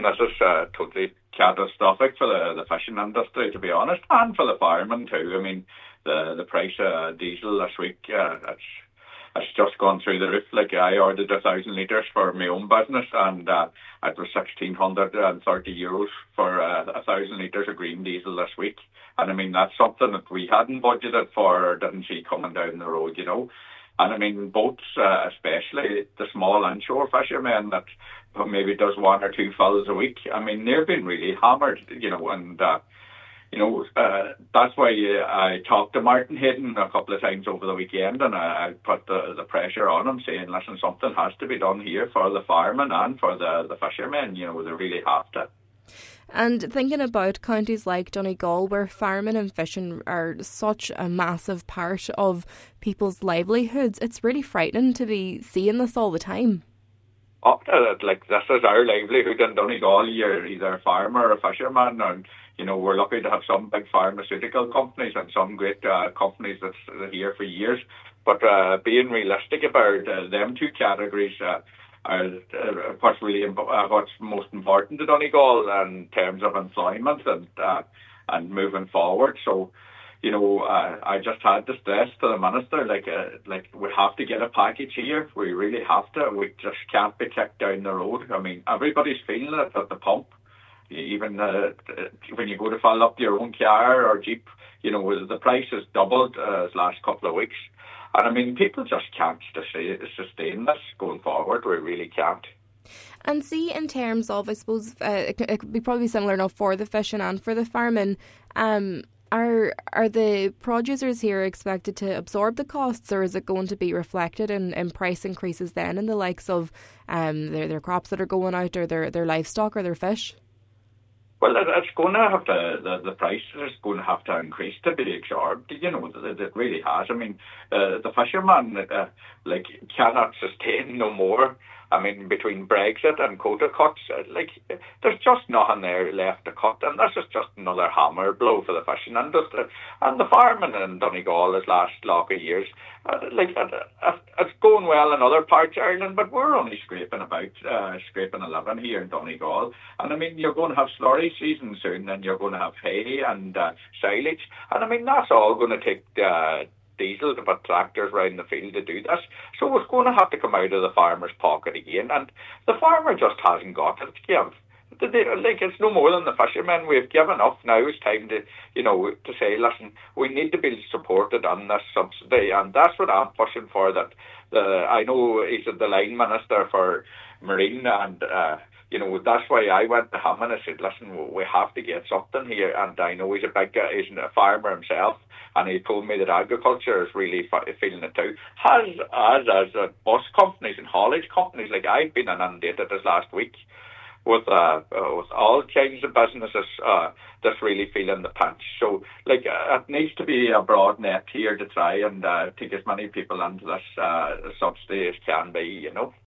This is totally catastrophic for the fishing industry, to be honest, and for the firemen too. I mean, the price of diesel this week, it's just gone through the roof. Like, I ordered 1,000 litres for my own business, and it was €1,630 for 1,000 litres of green diesel this week. And I mean, that's something that we hadn't budgeted for or didn't see coming down the road, you know. And I mean, boats, especially the small inshore fishermen that maybe does one or two fills a week, I mean, they've been really hammered, you know, and, that's why I talked to Martin Hayden a couple of times over the weekend, and I put the pressure on him, saying, listen, something has to be done here for the firemen and for the fishermen, you know, they really have to. And thinking about counties like Donegal, where farming and fishing are such a massive part of people's livelihoods, it's really frightening to be seeing this all the time. Oh, like, this is our livelihood in Donegal. You're either a farmer or a fisherman, and, you know, we're lucky to have some big pharmaceutical companies and some great companies that's here for years. But being realistic about them two categories, what's most important to Donegal in terms of employment and moving forward. So, you know, I just had to stress to the minister, like we have to get a package here. We really have to. We just can't be kicked down the road. I mean, everybody's feeling it at the pump. Even when you go to fill up your own car or Jeep, you know, the price has doubled the last couple of weeks. And I mean, people just can't sustain this going forward. We really can't. And see, in terms of, I suppose, it could be probably similar enough for the fishing and for the farming. Are the producers here expected to absorb the costs, or is it going to be reflected in price increases then in the likes of their crops that are going out, or their livestock or their fish? Well, it's going to have to, the price is going to have to increase to be absorbed. You know, it really has. I mean, the fisherman, cannot sustain no more. I mean, between Brexit and quota cuts, there's just nothing there left to cut. And this is just another hammer blow for the fishing industry. And the farming in Donegal has last lot of years. It's going well in other parts of Ireland, but we're only scraping a living here in Donegal. And I mean, you're going to have slurry season soon, and you're going to have hay and silage. And I mean, that's all going to take diesel to put tractors around the field to do this. So it's going to have to come out of the farmer's pocket again. And the farmer just hasn't got it to give. It's no more than the fishermen. We've given up. Now it's time to, you know, to say, listen, we need to be supported on this subsidy, and that's what I'm pushing for. That I know he's the line minister for Marine, and you know, that's why I went to him and I said, listen, we have to get something here. And I know he's a farmer himself, and he told me that agriculture is really feeling it too. As bus companies and haulage companies, like I've been inundated this last week with all kinds of businesses that's really feeling the pinch. So, it needs to be a broad net here to try and take as many people into this subsidy as can be, you know.